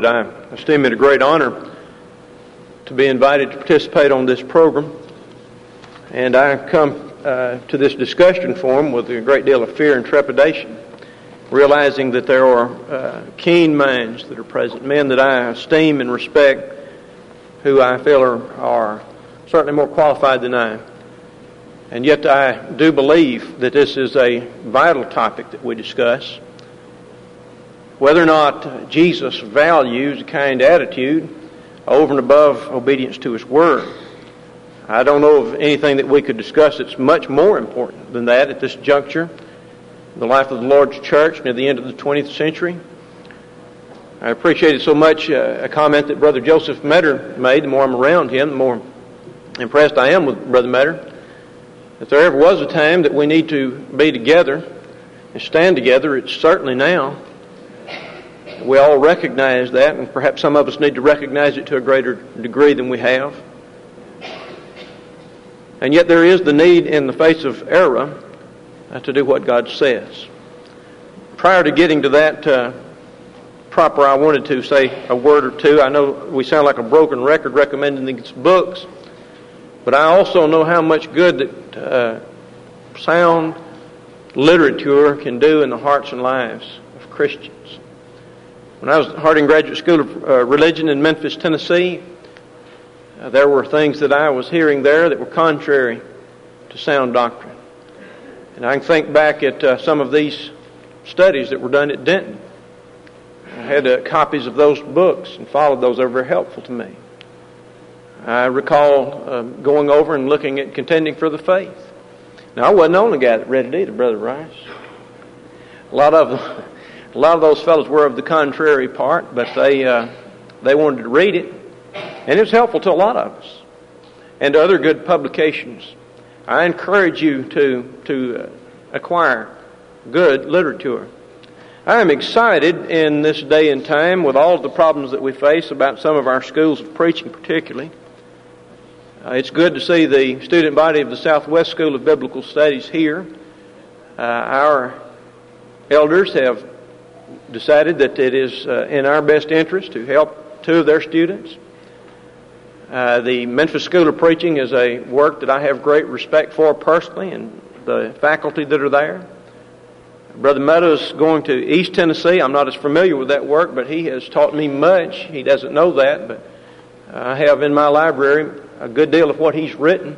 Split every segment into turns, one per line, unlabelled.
that I esteem it a great honor to be invited to participate on this program. And I come to this discussion forum with a great deal of fear and trepidation, realizing that there are keen minds that are present, men that I esteem and respect, who I feel are certainly more qualified than I. And yet I do believe that this is a vital topic that we discuss. Whether or not Jesus values a kind attitude over and above obedience to His Word. I don't know of anything that we could discuss that's much more important than that at this juncture, the life of the Lord's church near the end of the 20th century. I appreciated so much a comment that Brother Joseph Metter made. The more I'm around him, the more impressed I am with Brother Metter. If there ever was a time that we need to be together and stand together, it's certainly now. We all recognize that, and perhaps some of us need to recognize it to a greater degree than we have. And yet there is the need in the face of error to do what God says. Prior to getting to that proper, I wanted to say a word or two. I know we sound like a broken record recommending these books, but I also know how much good that sound literature can do in the hearts and lives of Christians. When I was at Harding Graduate School of Religion in Memphis, Tennessee, there were things that I was hearing there that were contrary to sound doctrine. And I can think back at some of these studies that were done at Denton. I had copies of those books and followed those. They were very helpful to me. I recall going over and looking at Contending for the Faith. Now, I wasn't the only guy that read it either, Brother Rice. A lot of those fellows were of the contrary part, but they wanted to read it, and it was helpful to a lot of us, and to other good publications. I encourage you to acquire good literature. I am excited in this day and time with all of the problems that we face about some of our schools of preaching particularly. It's good to see the student body of the Southwest School of Biblical Studies here. Our elders have decided that it is in our best interest to help two of their students. The Memphis School of Preaching is a work that I have great respect for personally, and the faculty that are there. Brother Meadows going to East Tennessee. I'm not as familiar with that work, but he has taught me much. He doesn't know that, but I have in my library a good deal of what he's written.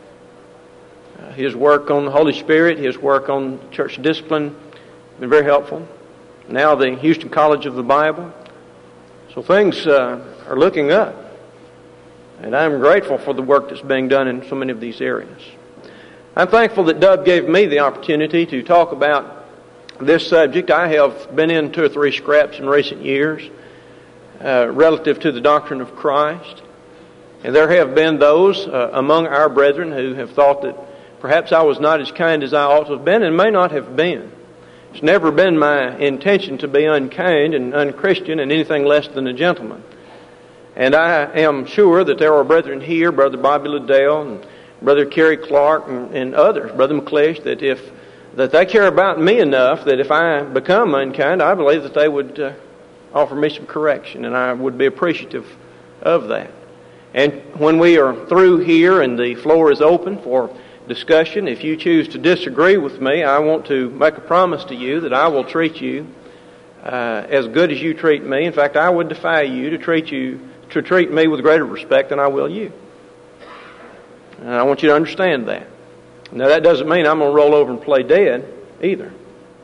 His work on the Holy Spirit, his work on church discipline, been very helpful. Now the Houston College of the Bible. So things are looking up. And I'm grateful for the work that's being done in so many of these areas. I'm thankful that Dub gave me the opportunity to talk about this subject. I have been in 2 or 3 scraps in recent years relative to the doctrine of Christ. And there have been those among our brethren who have thought that perhaps I was not as kind as I ought to have been, and may not have been. It's never been my intention to be unkind and unchristian and anything less than a gentleman. And I am sure that there are brethren here, Brother Bobby Liddell and Brother Kerry Clark and others, Brother McClish, that they care about me enough that if I become unkind, I believe that they would offer me some correction, and I would be appreciative of that. And when we are through here and the floor is open for discussion, if you choose to disagree with me, I want to make a promise to you that I will treat you as good as you treat me. In fact, I would defy you to treat me with greater respect than I will you. And I want you to understand that. Now, that doesn't mean I'm going to roll over and play dead either.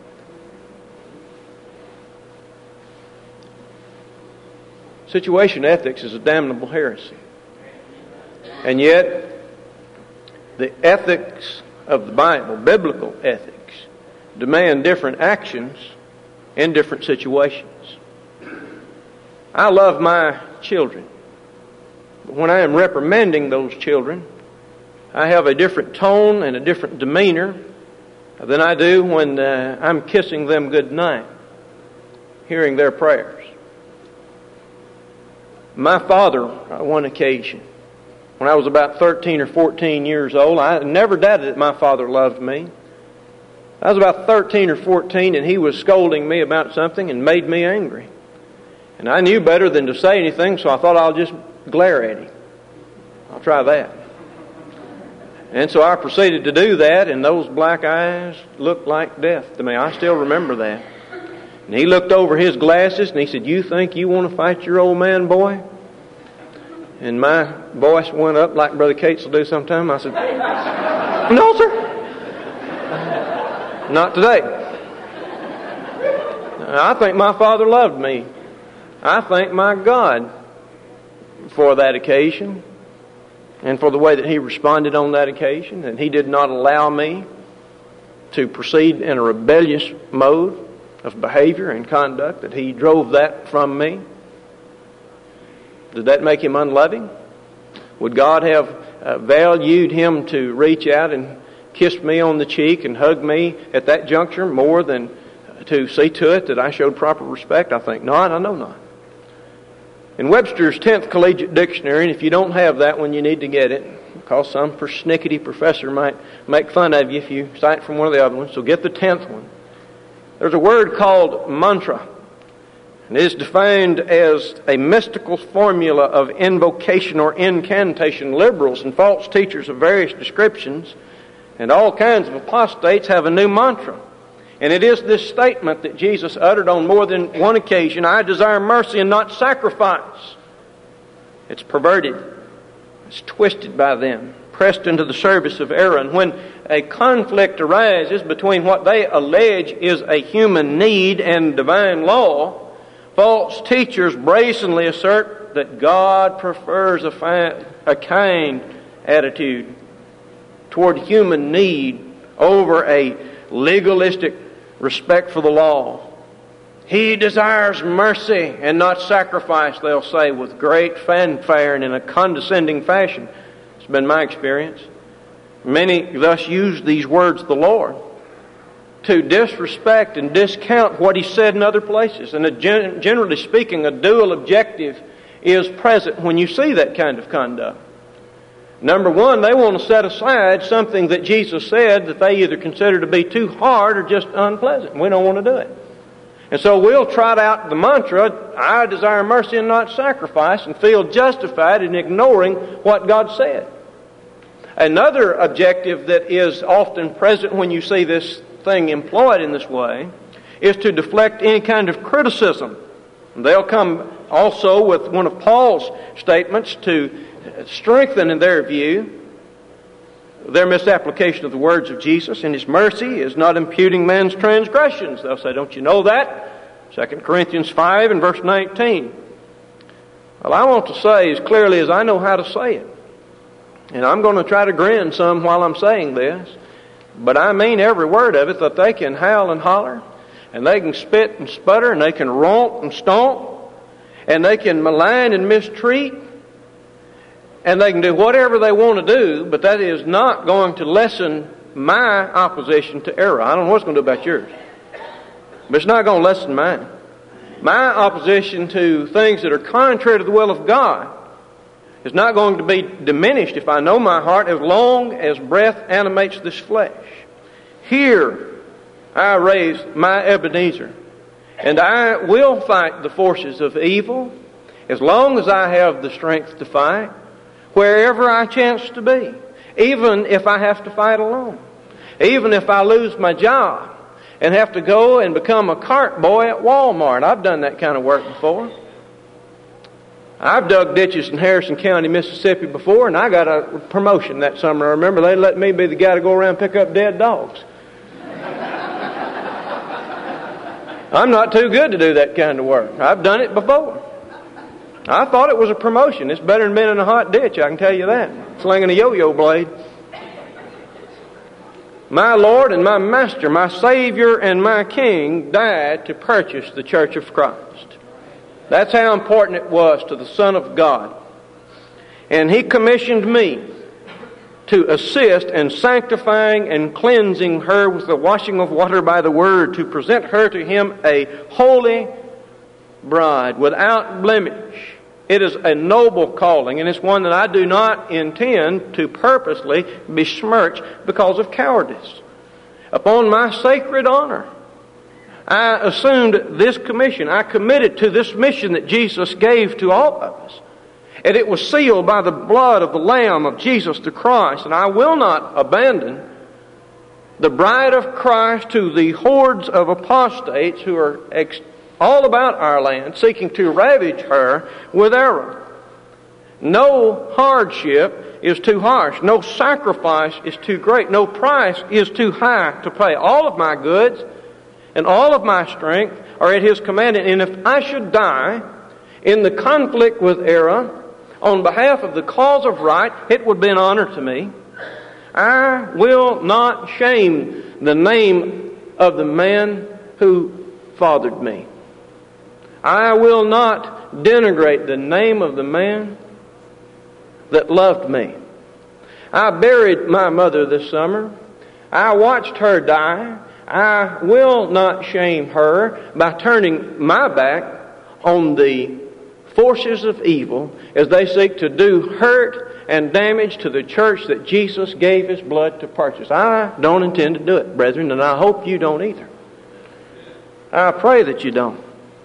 Situation ethics is a damnable heresy. And yet, the ethics of the Bible, biblical ethics, demand different actions in different situations. I love my children. But when I am reprimanding those children, I have a different tone and a different demeanor than I do when I'm kissing them good night, hearing their prayers. My father, on one occasion, when I was about 13 or 14 years old, I never doubted that my father loved me. I was about 13 or 14, and he was scolding me about something and made me angry. And I knew better than to say anything, so I thought I'll just glare at him. I'll try that. And so I proceeded to do that, and those black eyes looked like death to me. I still remember that. And he looked over his glasses, and he said, "You think you want to fight your old man, boy?" And my voice went up like Brother Cates will do sometime. I said, "No, sir. Not today. I think my father loved me. I thank my God for that occasion and for the way that He responded on that occasion. And He did not allow me to proceed in a rebellious mode of behavior and conduct, that He drove that from me. Did that make Him unloving? Would God have valued Him to reach out and kiss me on the cheek and hug me at that juncture more than to see to it that I showed proper respect? I think not. I know not. In Webster's 10th Collegiate Dictionary, and if you don't have that one, you need to get it, because some persnickety professor might make fun of you if you cite from one of the other ones, so get the 10th one. There's a word called mantra. And it is defined as a mystical formula of invocation or incantation. Liberals and false teachers of various descriptions and all kinds of apostates have a new mantra. And it is this statement that Jesus uttered on more than one occasion: "I desire mercy and not sacrifice." It's perverted. It's twisted by them, pressed into the service of error. And when a conflict arises between what they allege is a human need and divine law, false teachers brazenly assert that God prefers a kind attitude toward human need over a legalistic respect for the law. He desires mercy and not sacrifice, they'll say with great fanfare and in a condescending fashion. It's been my experience. Many thus use these words of the Lord to disrespect and discount what He said in other places. And generally speaking, a dual objective is present when you see that kind of conduct. Number one, they want to set aside something that Jesus said that they either consider to be too hard or just unpleasant. We don't want to do it. And so we'll trot out the mantra, "I desire mercy and not sacrifice," and feel justified in ignoring what God said. Another objective that is often present when you see this thing employed in this way is to deflect any kind of criticism. They'll come also with one of Paul's statements to strengthen, in their view, their misapplication of the words of Jesus. "And His mercy is not imputing man's transgressions." They'll say, "Don't you know that?" 2 Corinthians 5 and verse 19. Well, I want to say as clearly as I know how to say it. And I'm going to try to grin some while I'm saying this. But I mean every word of it, that they can howl and holler, and they can spit and sputter, and they can romp and stomp, and they can malign and mistreat, and they can do whatever they want to do, but that is not going to lessen my opposition to error. I don't know what it's going to do about yours, but it's not going to lessen mine. My opposition to things that are contrary to the will of God is not going to be diminished if I know my heart, as long as breath animates this flesh. Here I raise my Ebenezer, and I will fight the forces of evil as long as I have the strength to fight, wherever I chance to be, even if I have to fight alone, even if I lose my job and have to go and become a cart boy at Walmart. I've done that kind of work before. I've dug ditches in Harrison County, Mississippi before, and I got a promotion that summer. I remember they let me be the guy to go around and pick up dead dogs. I'm not too good to do that kind of work. I've done it before. I thought it was a promotion. It's better than being in a hot ditch, I can tell you that. Slinging a yo-yo blade. My Lord and my Master, my Savior and my King died to purchase the Church of Christ. That's how important it was to the Son of God. And He commissioned me to assist in sanctifying and cleansing her with the washing of water by the Word, to present her to Him a holy bride without blemish. It is a noble calling, and it's one that I do not intend to purposely besmirch because of cowardice. Upon my sacred honor, I assumed this commission. I committed to this mission that Jesus gave to all of us. And it was sealed by the blood of the Lamb of Jesus the Christ. And I will not abandon the bride of Christ to the hordes of apostates who are all about our land, seeking to ravage her with error. No hardship is too harsh. No sacrifice is too great. No price is too high to pay. All of my goods and all of my strength are at His command. And if I should die in the conflict with error on behalf of the cause of right, it would be an honor to me. I will not shame the name of the man who fathered me. I will not denigrate the name of the man that loved me. I buried my mother this summer. I watched her die. I will not shame her by turning my back on the forces of evil as they seek to do hurt and damage to the church that Jesus gave His blood to purchase. I don't intend to do it, brethren, and I hope you don't either. I pray that you don't.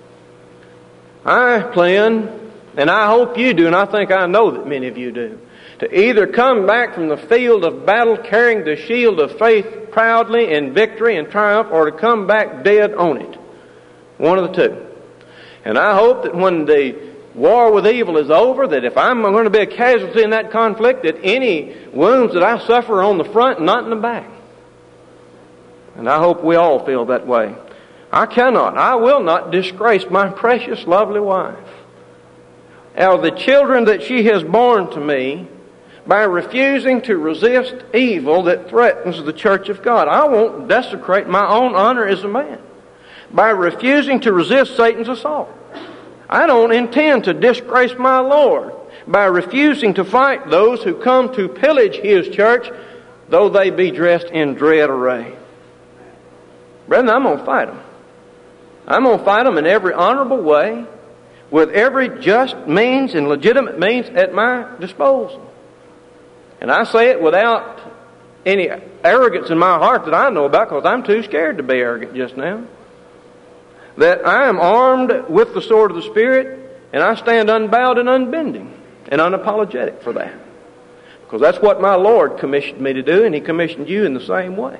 I plan, and I hope you do, and I think I know that many of you do, to either come back from the field of battle carrying the shield of faith proudly in victory and triumph, or to come back dead on it. One of the two. And I hope that when the war with evil is over, that if I'm going to be a casualty in that conflict, that any wounds that I suffer are on the front and not in the back. And I hope we all feel that way. I will not disgrace my precious, lovely wife or the children that she has borne to me by refusing to resist evil that threatens the church of God. I won't desecrate my own honor as a man by refusing to resist Satan's assault. I don't intend to disgrace my Lord by refusing to fight those who come to pillage His church, though they be dressed in dread array. Brethren, I'm going to fight them. I'm going to fight them in every honorable way, with every just means and legitimate means at my disposal. And I say it without any arrogance in my heart that I know about, because I'm too scared to be arrogant just now. That I am armed with the sword of the Spirit, and I stand unbowed and unbending and unapologetic for that. Because that's what my Lord commissioned me to do, and He commissioned you in the same way.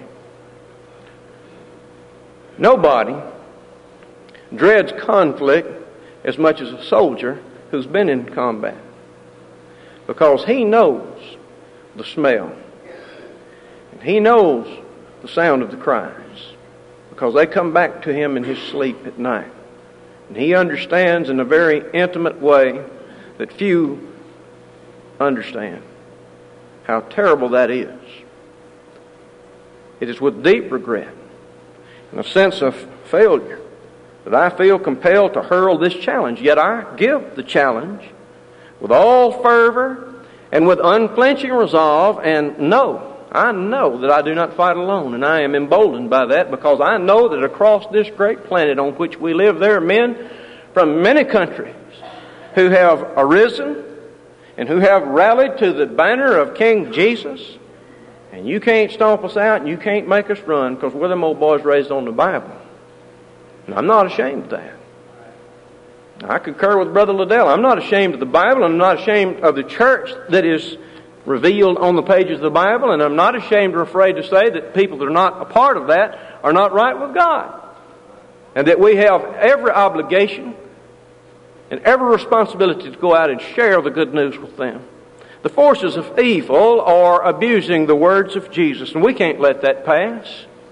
Nobody dreads conflict as much as a soldier who's been in combat, because he knows the smell, and he knows the sound of the cries, because they come back to him in his sleep at night. And he understands in a very intimate way that few understand how terrible that is. It is with deep regret and a sense of failure that I feel compelled to hurl this challenge. Yet I give the challenge with all fervor and with unflinching resolve, and I know that I do not fight alone, and I am emboldened by that, because I know that across this great planet on which we live, there are men from many countries who have arisen and who have rallied to the banner of King Jesus. And you can't stomp us out and you can't make us run, because we're them old boys raised on the Bible. And I'm not ashamed of that. I concur with Brother Liddell. I'm not ashamed of the Bible. I'm not ashamed of the church that is revealed on the pages of the Bible. And I'm not ashamed or afraid to say that people that are not a part of that are not right with God. And that we have every obligation and every responsibility to go out and share the good news with them. The forces of evil are abusing the words of Jesus, and we can't let that pass.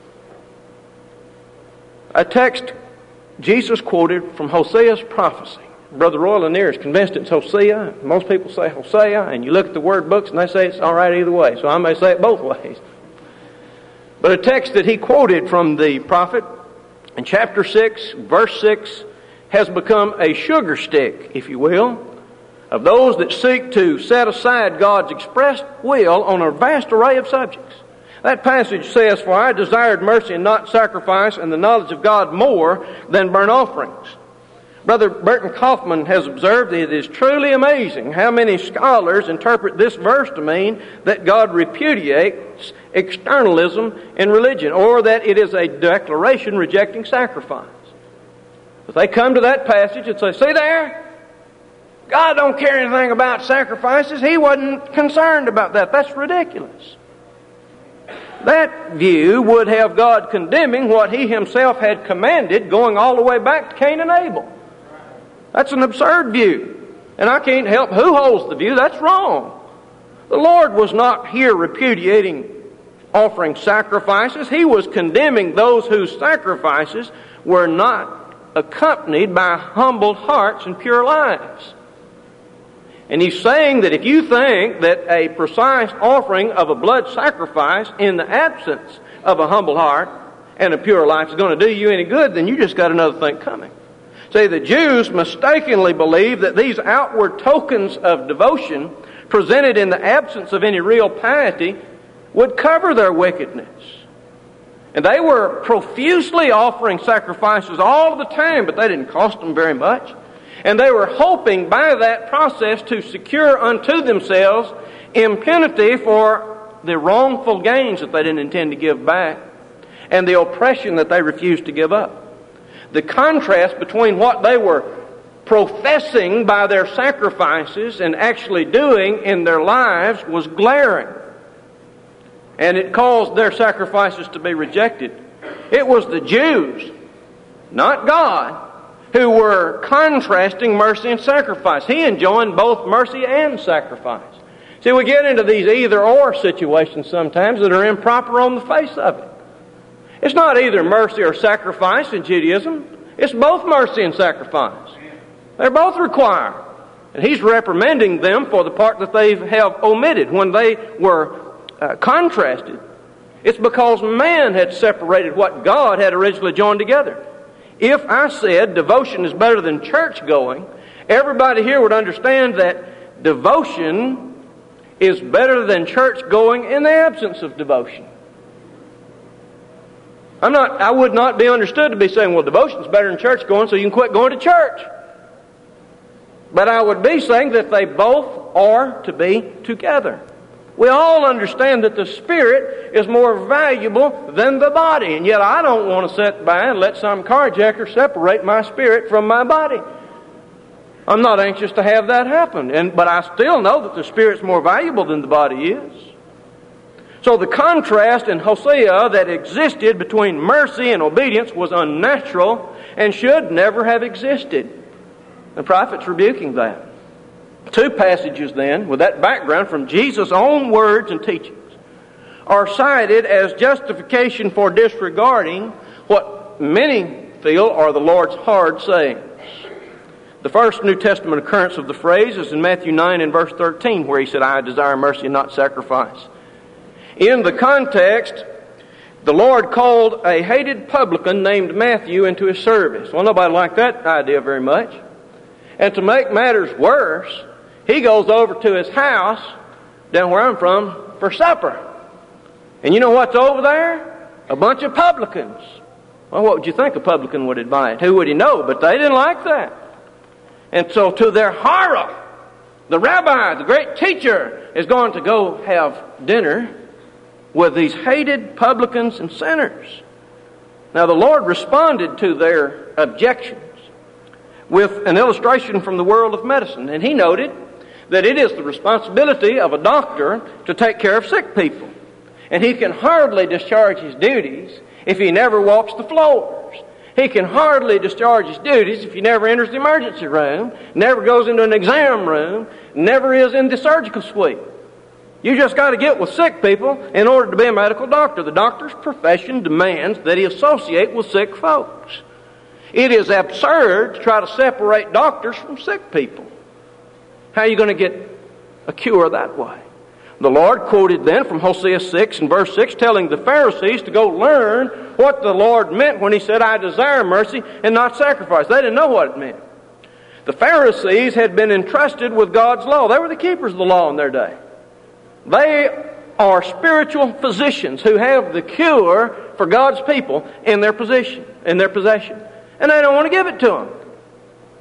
A text Jesus quoted from Hosea's prophecy. Brother Roy Lanier is convinced it's Hosea. Most people say Hosea, and you look at the word books and they say it's all right either way. So I may say it both ways. But a text that he quoted from the prophet in chapter 6, verse 6, has become a sugar stick, if you will, of those that seek to set aside God's expressed will on a vast array of subjects. That passage says, "For I desired mercy and not sacrifice, and the knowledge of God more than burnt offerings." Brother Burton Kaufman has observed that it is truly amazing how many scholars interpret this verse to mean that God repudiates externalism in religion, or that it is a declaration rejecting sacrifice. If they come to that passage and say, see there, God don't care anything about sacrifices. He wasn't concerned about that. That's ridiculous. That view would have God condemning what He Himself had commanded, going all the way back to Cain and Abel. That's an absurd view. And I can't help who holds the view. That's wrong. The Lord was not here repudiating offering sacrifices. He was condemning those whose sacrifices were not accompanied by humbled hearts and pure lives. And He's saying that if you think that a precise offering of a blood sacrifice in the absence of a humble heart and a pure life is going to do you any good, then you just got another thing coming. See, the Jews mistakenly believed that these outward tokens of devotion presented in the absence of any real piety would cover their wickedness. And they were profusely offering sacrifices all the time, but they didn't cost them very much. And they were hoping by that process to secure unto themselves impunity for the wrongful gains that they didn't intend to give back and the oppression that they refused to give up. The contrast between what they were professing by their sacrifices and actually doing in their lives was glaring. And it caused their sacrifices to be rejected. It was the Jews, not God, who were contrasting mercy and sacrifice. He enjoined both mercy and sacrifice. See, we get into these either-or situations sometimes that are improper on the face of it. It's not either mercy or sacrifice in Judaism. It's both mercy and sacrifice. They're both required. And He's reprimanding them for the part that they have omitted when they were contrasted. It's because man had separated what God had originally joined together. If I said devotion is better than church going, everybody here would understand that devotion is better than church going in the absence of devotion. I would not be understood to be saying, well, devotion is better than church going, so you can quit going to church. But I would be saying that they both are to be together. We all understand that the spirit is more valuable than the body. And yet I don't want to sit by and let some carjacker separate my spirit from my body. I'm not anxious to have that happen. But I still know that the spirit's more valuable than the body is. So the contrast in Hosea that existed between mercy and obedience was unnatural and should never have existed. The prophet's rebuking that. Two passages then, with that background from Jesus' own words and teachings, are cited as justification for disregarding what many feel are the Lord's hard sayings. The first New Testament occurrence of the phrase is in Matthew 9 and verse 13, where He said, I desire mercy and not sacrifice. In the context, the Lord called a hated publican named Matthew into His service. Well, nobody liked that idea very much. And to make matters worse, he goes over to his house, down where I'm from, for supper. And you know what's over there? A bunch of publicans. Well, what would you think a publican would invite? Who would he know? But they didn't like that. And so to their horror, the rabbi, the great teacher, is going to go have dinner with these hated publicans and sinners. Now the Lord responded to their objections with an illustration from the world of medicine. And He noted that it is the responsibility of a doctor to take care of sick people. And he can hardly discharge his duties if he never walks the floors. He can hardly discharge his duties if he never enters the emergency room, never goes into an exam room, never is in the surgical suite. You just got to get with sick people in order to be a medical doctor. The doctor's profession demands that he associate with sick folks. It is absurd to try to separate doctors from sick people. How are you going to get a cure that way? The Lord quoted then from Hosea 6 and verse 6, telling the Pharisees to go learn what the Lord meant when He said, I desire mercy and not sacrifice. They didn't know what it meant. The Pharisees had been entrusted with God's law. They were the keepers of the law in their day. They are spiritual physicians who have the cure for God's people in their possession. And they don't want to give it to them.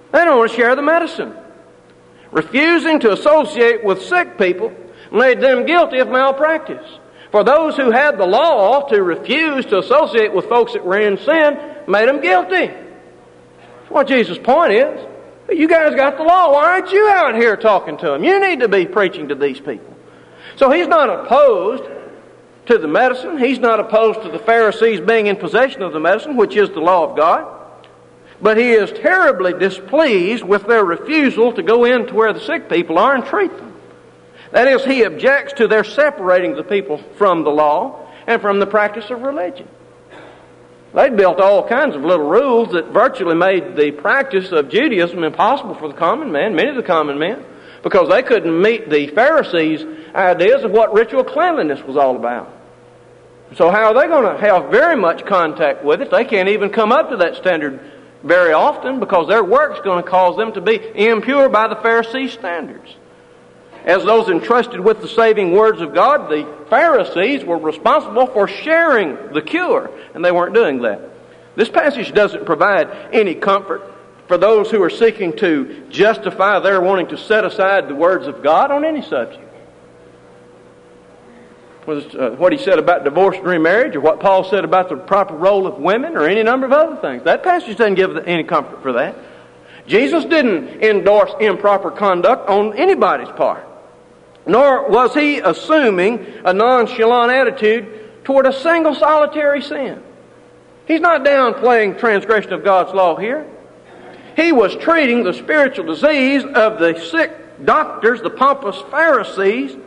They don't want to share the medicine. Refusing to associate with sick people made them guilty of malpractice. For those who had the law to refuse to associate with folks that were in sin made them guilty. That's what Jesus' point is. You guys got the law. Why aren't you out here talking to them? You need to be preaching to these people. So he's not opposed to the medicine. He's not opposed to the Pharisees being in possession of the medicine, which is the law of God. But he is terribly displeased with their refusal to go in to where the sick people are and treat them. That is, he objects to their separating the people from the law and from the practice of religion. They'd built all kinds of little rules that virtually made the practice of Judaism impossible for the common man, many of the common men, because they couldn't meet the Pharisees' ideas of what ritual cleanliness was all about. So how are they going to have very much contact with it? They can't even come up to that standard very often because their work's going to cause them to be impure by the Pharisees' standards. As those entrusted with the saving words of God, the Pharisees were responsible for sharing the cure, and they weren't doing that. This passage doesn't provide any comfort for those who are seeking to justify their wanting to set aside the words of God on any subject. What he said about divorce and remarriage, or what Paul said about the proper role of women, or any number of other things. That passage doesn't give any comfort for that. Jesus didn't endorse improper conduct on anybody's part. Nor was he assuming a nonchalant attitude toward a single solitary sin. He's not downplaying transgression of God's law here. He was treating the spiritual disease of the sick doctors, the pompous Pharisees,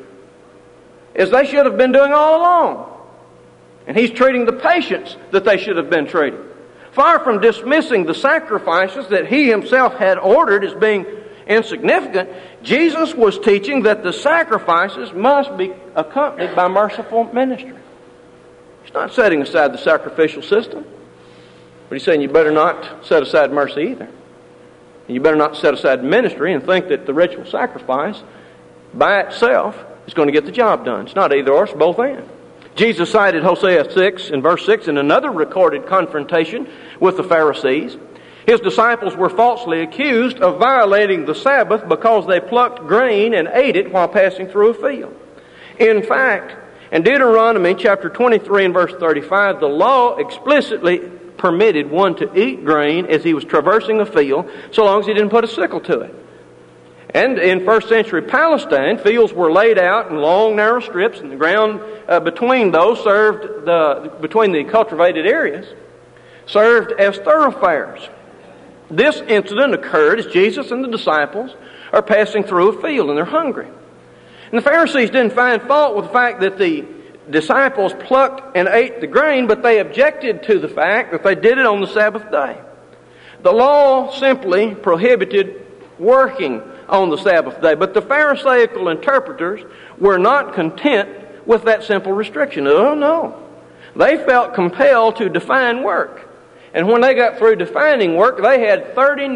as they should have been doing all along. And he's treating the patients that they should have been treating. Far from dismissing the sacrifices that he himself had ordered as being insignificant, Jesus was teaching that the sacrifices must be accompanied by merciful ministry. He's not setting aside the sacrificial system, but he's saying you better not set aside mercy either. And you better not set aside ministry and think that the ritual sacrifice by itself is going to get the job done. It's not either or, it's both and. Jesus cited Hosea 6 in verse 6 in another recorded confrontation with the Pharisees. His disciples were falsely accused of violating the Sabbath because they plucked grain and ate it while passing through a field. In fact, in Deuteronomy chapter 23 and verse 35, the law explicitly permitted one to eat grain as he was traversing a field, so long as he didn't put a sickle to it. And in first century Palestine, fields were laid out in long, narrow strips, and the ground between those between the cultivated areas, served as thoroughfares. This incident occurred as Jesus and the disciples are passing through a field and they're hungry. And the Pharisees didn't find fault with the fact that the disciples plucked and ate the grain, but they objected to the fact that they did it on the Sabbath day. The law simply prohibited working on the Sabbath day, but the Pharisaical interpreters were not content with that simple restriction. Oh no. They felt compelled to define work. And when they got through defining work, they had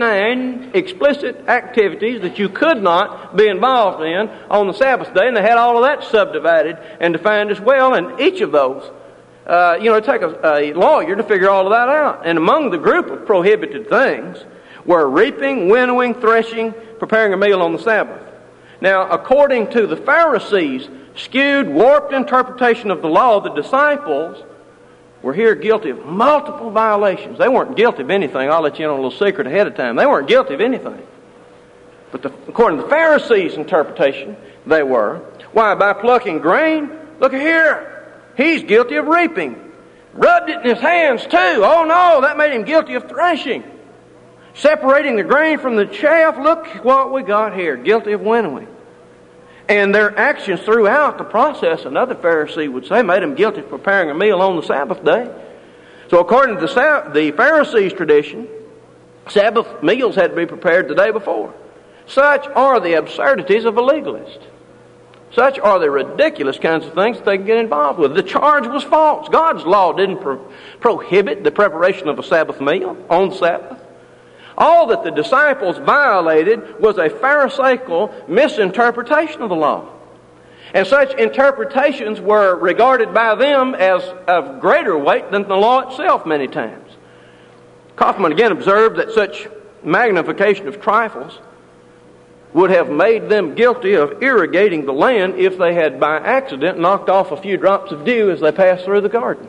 39 explicit activities that you could not be involved in on the Sabbath day, and they had all of that subdivided and defined as well. And each of those, it take a lawyer to figure all of that out. And among the group of prohibited things were reaping, winnowing, threshing, preparing a meal on the Sabbath. Now, according to the Pharisees' skewed, warped interpretation of the law, the disciples were here guilty of multiple violations. They weren't guilty of anything. I'll let you in on a little secret ahead of time. They weren't guilty of anything. But according to the Pharisees' interpretation, they were. Why? By plucking grain? Look here. He's guilty of reaping. Rubbed it in his hands too. Oh no, that made him guilty of threshing. Separating the grain from the chaff. Look what we got here. Guilty of winnowing. And their actions throughout the process, another Pharisee would say, made them guilty of preparing a meal on the Sabbath day. So according to the Pharisees' tradition, Sabbath meals had to be prepared the day before. Such are the absurdities of a legalist. Such are the ridiculous kinds of things that they can get involved with. The charge was false. God's law didn't prohibit the preparation of a Sabbath meal on the Sabbath. All that the disciples violated was a Pharisaical misinterpretation of the law. And such interpretations were regarded by them as of greater weight than the law itself many times. Kaufman again observed that such magnification of trifles would have made them guilty of irrigating the land if they had by accident knocked off a few drops of dew as they passed through the garden.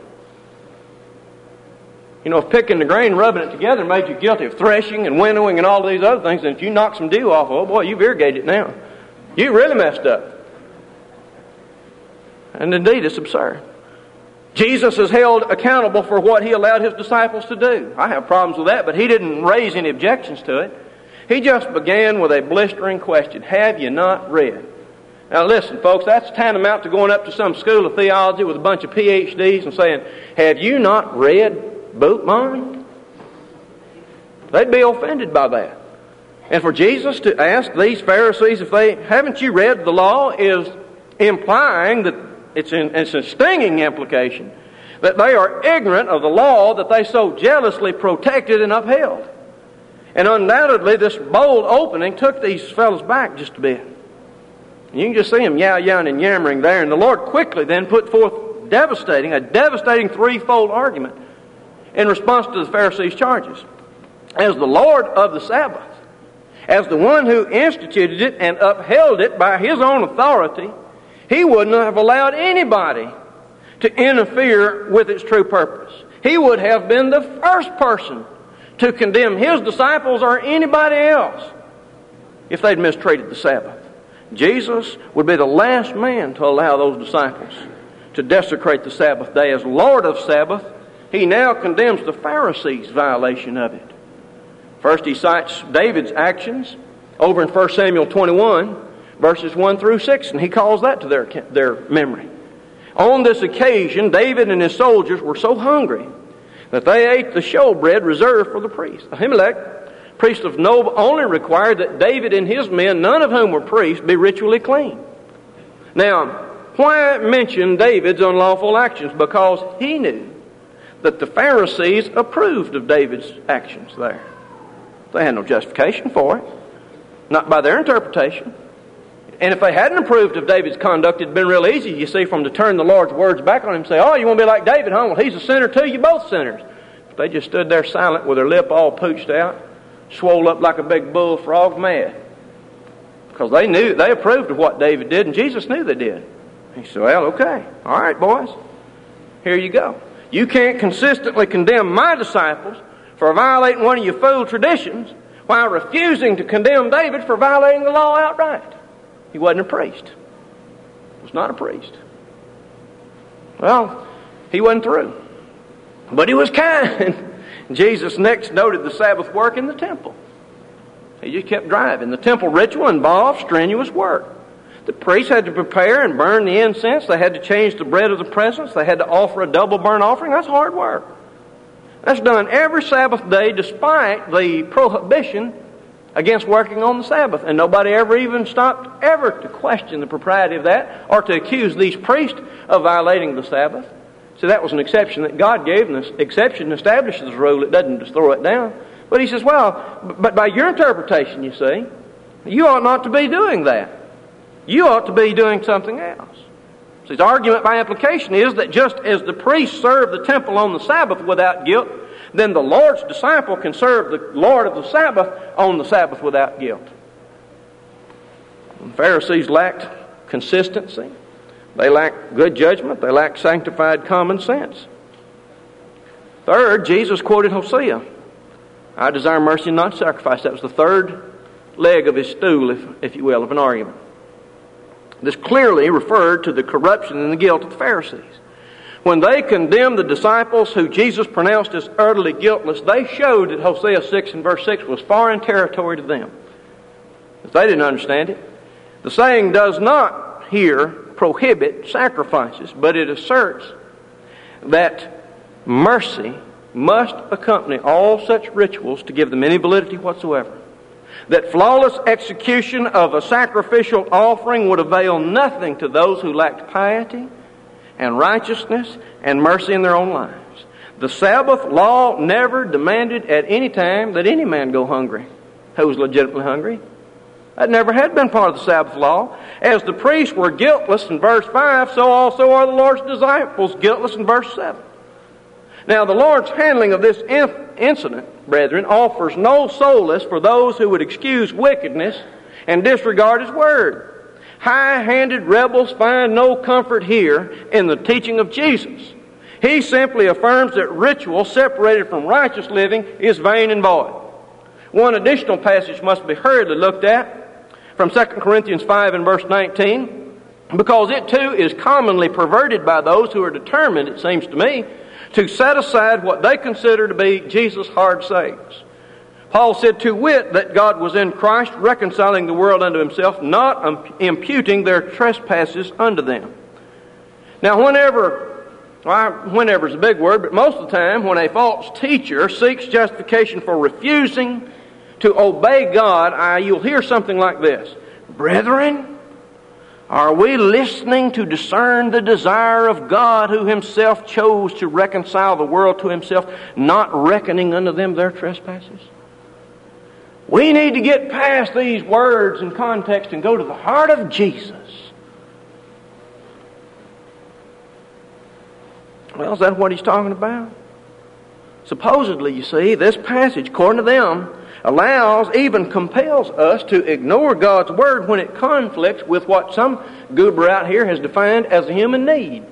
You know, if picking the grain and rubbing it together made you guilty of threshing and winnowing and all these other things, then if you knock some dew off, oh boy, you've irrigated it now. You really messed up. And indeed, it's absurd. Jesus is held accountable for what He allowed His disciples to do. I have problems with that, but He didn't raise any objections to it. He just began with a blistering question. Have you not read? Now listen, folks, that's tantamount to going up to some school of theology with a bunch of PhDs and saying, have you not read Bootmine? They'd be offended by that. And for Jesus to ask these Pharisees if they, haven't you read the law, is implying that it's a stinging implication that they are ignorant of the law that they so jealously protected and upheld. And undoubtedly this bold opening took these fellows back just a bit. You can just see them yow-yowing and yammering there. And the Lord quickly then put forth a devastating threefold argument in response to the Pharisees' charges. As the Lord of the Sabbath, as the one who instituted it and upheld it by His own authority, He wouldn't have allowed anybody to interfere with its true purpose. He would have been the first person to condemn His disciples or anybody else if they'd mistreated the Sabbath. Jesus would be the last man to allow those disciples to desecrate the Sabbath day. As Lord of Sabbath, He now condemns the Pharisees' violation of it. First, He cites David's actions over in 1 Samuel 21, verses 1 through 6, and He calls that to their memory. On this occasion, David and his soldiers were so hungry that they ate the showbread reserved for the priests. Ahimelech, priest of Nob, only required that David and his men, none of whom were priests, be ritually clean. Now, why mention David's unlawful actions? Because he knew that the Pharisees approved of David's actions there. They had no justification for it, not by their interpretation. And if they hadn't approved of David's conduct, it'd been real easy, you see, for them to turn the Lord's words back on him and say, oh, you want to be like David, huh? Well, he's a sinner too, you both sinners. But they just stood there silent with their lip all pooched out, swole up like a big bullfrog, mad. Because they knew, they approved of what David did, and Jesus knew they did. He said, well, okay, all right, boys, here you go. You can't consistently condemn my disciples for violating one of your fool traditions while refusing to condemn David for violating the law outright. He wasn't a priest. He was not a priest. Well, he wasn't through. But he was kind. Jesus next noted the Sabbath work in the temple. He just kept driving. The temple ritual involved strenuous work. The priests had to prepare and burn the incense. They had to change the bread of the presence. They had to offer a double burnt offering. That's hard work. That's done every Sabbath day despite the prohibition against working on the Sabbath. And nobody ever even stopped ever to question the propriety of that or to accuse these priests of violating the Sabbath. So that was an exception that God gave, and this exception establishes the rule. It doesn't just throw it down. But He says, well, but by your interpretation, you see, you ought not to be doing that. You ought to be doing something else. So his argument by implication is that just as the priests served the temple on the Sabbath without guilt, then the Lord's disciple can serve the Lord of the Sabbath on the Sabbath without guilt. The Pharisees lacked consistency. They lacked good judgment. They lacked sanctified common sense. Third, Jesus quoted Hosea. I desire mercy and not sacrifice. That was the third leg of his stool, if you will, of an argument. This clearly referred to the corruption and the guilt of the Pharisees. When they condemned the disciples who Jesus pronounced as utterly guiltless, they showed that Hosea 6 and verse 6 was foreign territory to them. If they didn't understand it. The saying does not here prohibit sacrifices, but it asserts that mercy must accompany all such rituals to give them any validity whatsoever. That flawless execution of a sacrificial offering would avail nothing to those who lacked piety and righteousness and mercy in their own lives. The Sabbath law never demanded at any time that any man go hungry who was legitimately hungry. That never had been part of the Sabbath law. As the priests were guiltless in verse 5, so also are the Lord's disciples guiltless in verse 7. Now, the Lord's handling of this incident, brethren, offers no solace for those who would excuse wickedness and disregard His Word. High-handed rebels find no comfort here in the teaching of Jesus. He simply affirms that ritual separated from righteous living is vain and void. One additional passage must be hurriedly looked at from 2 Corinthians 5 and verse 19, because it too is commonly perverted by those who are determined, it seems to me, to set aside what they consider to be Jesus' hard sayings. Paul said, to wit, that God was in Christ reconciling the world unto Himself, not imputing their trespasses unto them. Now, whenever is a big word, but most of the time when a false teacher seeks justification for refusing to obey God, you'll hear something like this. Brethren, are we listening to discern the desire of God, who Himself chose to reconcile the world to Himself, not reckoning unto them their trespasses? We need to get past these words and context and go to the heart of Jesus. Well, is that what He's talking about? Supposedly, you see, this passage, according to them, allows, even compels us to ignore God's Word when it conflicts with what some goober out here has defined as a human need.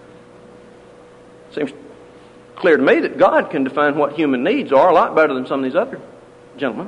Seems clear to me that God can define what human needs are a lot better than some of these other gentlemen.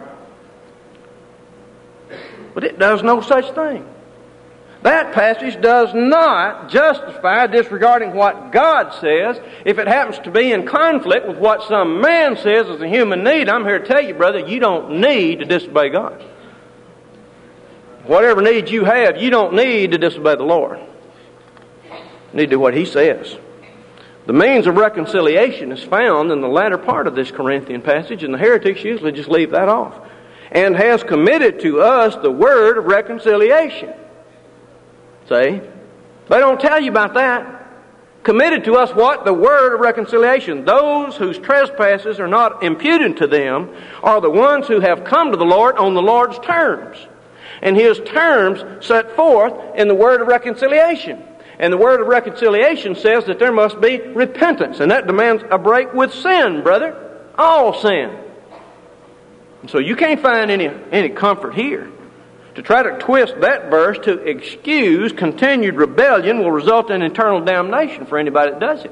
But it does no such thing. That passage does not justify disregarding what God says if it happens to be in conflict with what some man says is a human need. I'm here to tell you, brother, you don't need to disobey God. Whatever needs you have, you don't need to disobey the Lord. You need to do what He says. The means of reconciliation is found in the latter part of this Corinthian passage, and the heretics usually just leave that off. And has committed to us the word of reconciliation. See? They don't tell you about that. Committed to us what? The word of reconciliation. Those whose trespasses are not imputed to them are the ones who have come to the Lord on the Lord's terms. And His terms set forth in the word of reconciliation. And the word of reconciliation says that there must be repentance. And that demands a break with sin, brother. All sin. And so you can't find any comfort here. To try to twist that verse to excuse continued rebellion will result in eternal damnation for anybody that does it.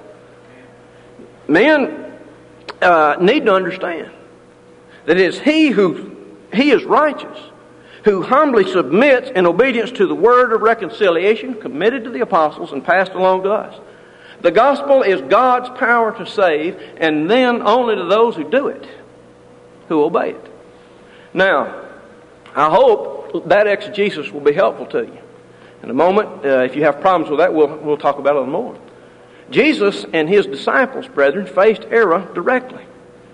Men need to understand that it is He is righteous, who humbly submits in obedience to the word of reconciliation committed to the apostles and passed along to us. The gospel is God's power to save, and then only to those who do it, who obey it. Now, I hope that exegesis will be helpful to you. In a moment, if you have problems with that, we'll talk about it a little more. Jesus and His disciples, brethren, faced error directly.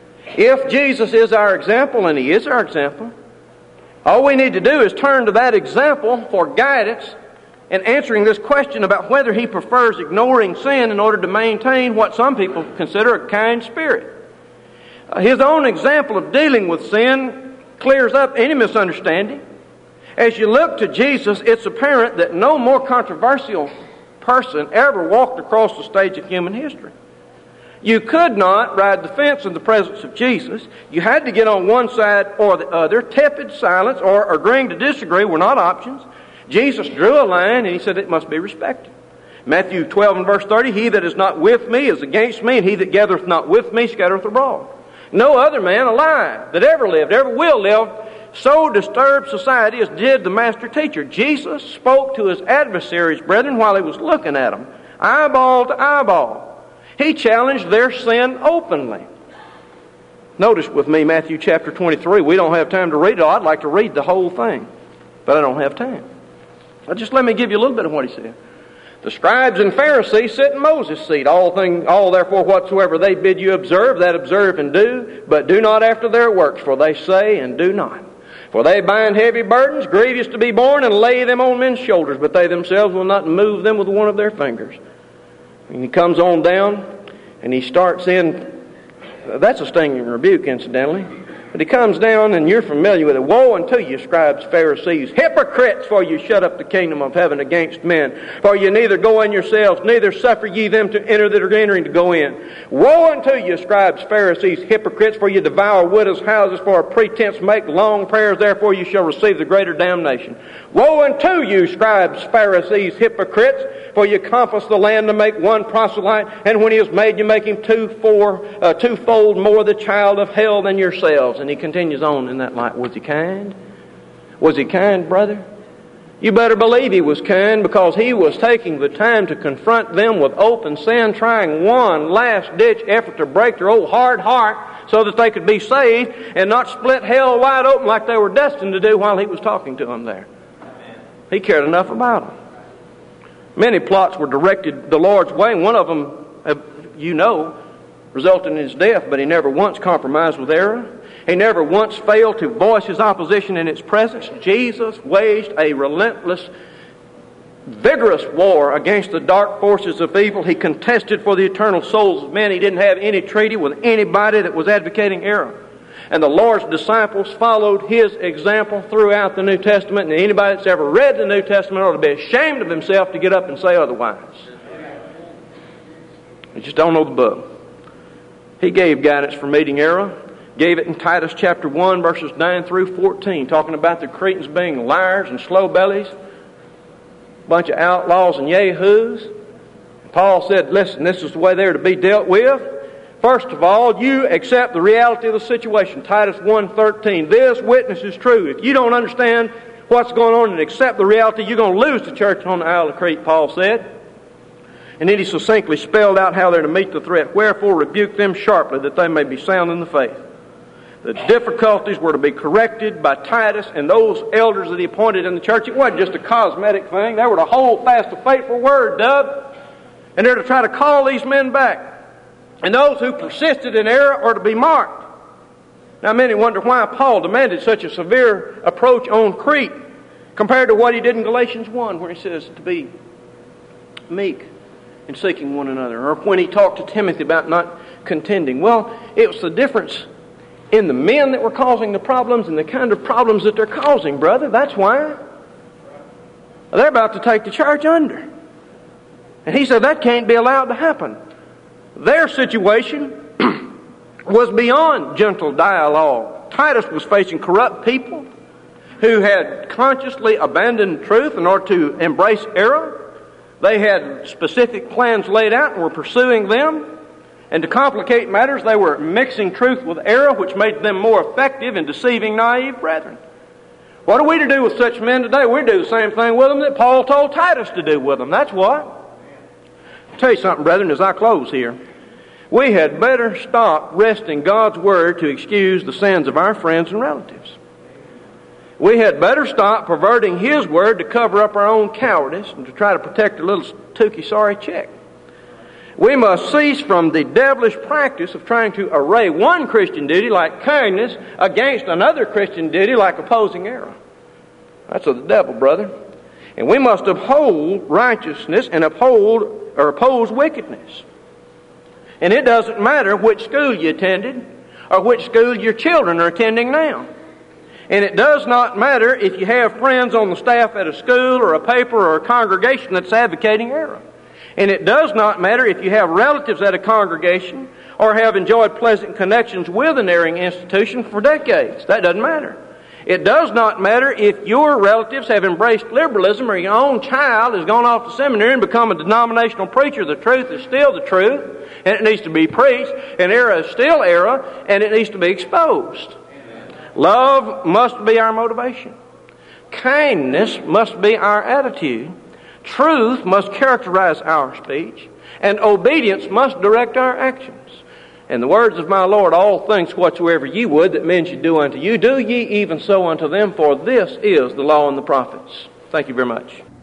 If Jesus is our example, and He is our example, all we need to do is turn to that example for guidance in answering this question about whether He prefers ignoring sin in order to maintain what some people consider a kind spirit. His own example of dealing with sin clears up any misunderstanding. As you look to Jesus, it's apparent that no more controversial person ever walked across the stage of human history. You could not ride the fence in the presence of Jesus. You had to get on one side or the other. Tepid silence or agreeing to disagree were not options. Jesus drew a line and He said it must be respected. Matthew 12 and verse 30, He that is not with me is against me, and he that gathereth not with me scattereth abroad. No other man alive that ever lived, ever will live, so disturbed society as did the master teacher. Jesus spoke to His adversaries, brethren, while He was looking at them, eyeball to eyeball. He challenged their sin openly. Notice with me Matthew chapter 23. We don't have time to read it all. I'd like to read the whole thing, but I don't have time. Just let me give you a little bit of what He said. The scribes and Pharisees sit in Moses' seat. All therefore whatsoever they bid you observe, that observe and do, but do not after their works, for they say and do not. For they bind heavy burdens, grievous to be borne, and lay them on men's shoulders, but they themselves will not move them with one of their fingers. And He comes on down, and He starts in, that's a stinging rebuke, incidentally. But he comes down, and you're familiar with it. Woe unto you, scribes, Pharisees, hypocrites, for you shut up the kingdom of heaven against men. For you neither go in yourselves, neither suffer ye them to enter that are entering to go in. Woe unto you, scribes, Pharisees, hypocrites, for you devour widows' houses for a pretense, make long prayers, therefore you shall receive the greater damnation. Woe unto you, scribes, Pharisees, hypocrites, for you compass the land to make one proselyte, and when he is made, you make him twofold more the child of hell than yourselves. And he continues on in that light. Was he kind? Was he kind, brother? You better believe he was kind, because he was taking the time to confront them with open sin, trying one last-ditch effort to break their old hard heart so that they could be saved and not split hell wide open like they were destined to do while he was talking to them there. He cared enough about them. Many plots were directed the Lord's way, and one of them, resulted in his death, but he never once compromised with error. He never once failed to voice his opposition in its presence. Jesus waged a relentless, vigorous war against the dark forces of evil. He contested for the eternal souls of men. He didn't have any treaty with anybody that was advocating error. And the Lord's disciples followed his example throughout the New Testament. And anybody that's ever read the New Testament ought to be ashamed of himself to get up and say otherwise. You just don't know the book. He gave guidance for meeting error. Gave it in Titus chapter 1, verses 9 through 14, talking about the Cretans being liars and slow bellies, a bunch of outlaws and yahoos. Paul said, listen, this is the way they're to be dealt with. First of all, you accept the reality of the situation. Titus 1:13. This witness is true. If you don't understand what's going on and accept the reality, you're going to lose the church on the Isle of Crete, Paul said. And then he succinctly spelled out how they're to meet the threat. Wherefore rebuke them sharply, that they may be sound in the faith. The difficulties were to be corrected by Titus and those elders that he appointed in the church. It wasn't just a cosmetic thing. They were to hold fast the faithful word, Doug. And they're to try to call these men back. And those who persisted in error are to be marked. Now many wonder why Paul demanded such a severe approach on Crete compared to what he did in Galatians 1, where he says to be meek in seeking one another. Or when he talked to Timothy about not contending. Well, it was the difference in the men that were causing the problems and the kind of problems that they're causing, brother. That's why. They're about to take the church under. And he said that can't be allowed to happen. Their situation was beyond gentle dialogue. Titus was facing corrupt people who had consciously abandoned truth in order to embrace error. They had specific plans laid out and were pursuing them. And to complicate matters, they were mixing truth with error, which made them more effective in deceiving naive brethren. What are we to do with such men today? We do the same thing with them that Paul told Titus to do with them. That's what. I'll tell you something, brethren, as I close here. We had better stop wresting God's Word to excuse the sins of our friends and relatives. We had better stop perverting His Word to cover up our own cowardice and to try to protect a little tookie sorry chick. We must cease from the devilish practice of trying to array one Christian duty like kindness against another Christian duty like opposing error. That's of the devil, brother. And we must uphold righteousness and oppose wickedness. And it doesn't matter which school you attended or which school your children are attending now. And it does not matter if you have friends on the staff at a school or a paper or a congregation that's advocating error. And it does not matter if you have relatives at a congregation or have enjoyed pleasant connections with an erring institution for decades. That doesn't matter. It does not matter if your relatives have embraced liberalism or your own child has gone off to seminary and become a denominational preacher. The truth is still the truth, and it needs to be preached, and error is still error, and it needs to be exposed. Love must be our motivation. Kindness must be our attitude. Truth must characterize our speech, and obedience must direct our actions. In the words of my Lord, all things whatsoever ye would that men should do unto you, do ye even so unto them, for this is the law and the prophets. Thank you very much.